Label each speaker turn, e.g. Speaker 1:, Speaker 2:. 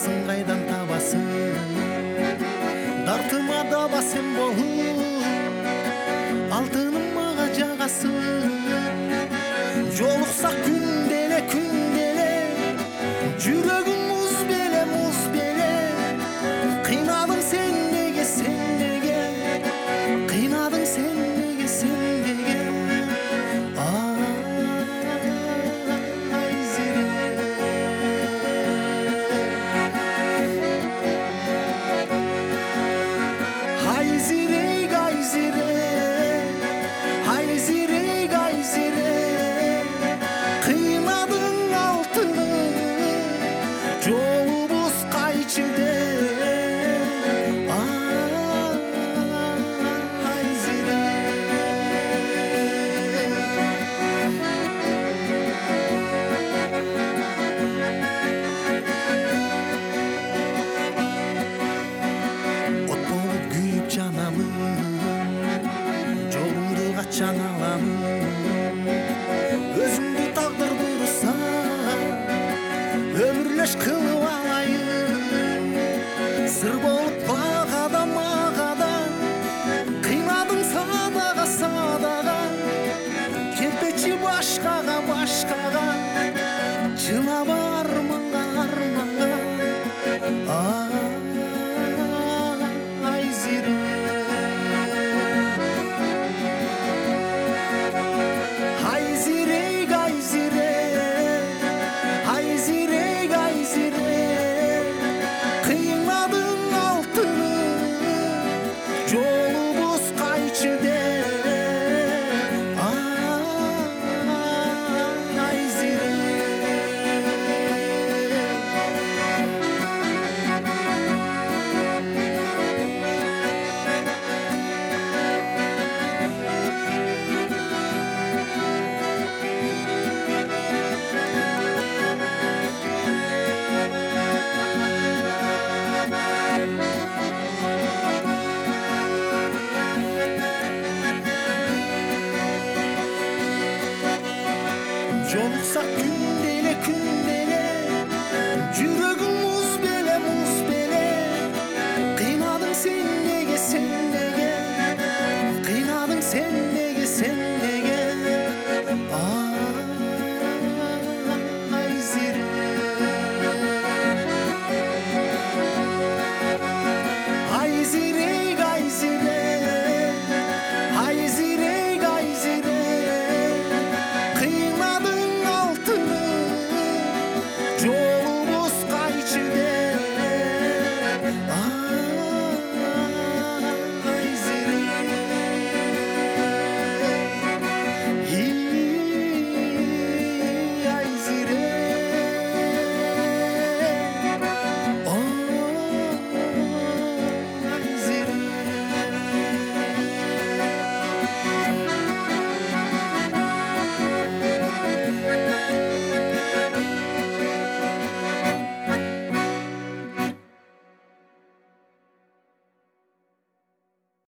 Speaker 1: табасың, қайдан табасың? Дартыма даба сен болып, алтыным мага жағасың. Жолықсақ күнделе, жүрегім мұз беле, қинадың сен неге, қинадың сен неге, Айзере. Айзере, қинадың алтыны, жолубуз кайчыде. От болуп күйүп жанамын, жолуңду качан аламын. Өзүңдү тагдыр буйруса, өмүрлөш кылып алайын. Сыр болуп багада магада, кыйнадың садага, кетпечи башкага, жылаба арманга.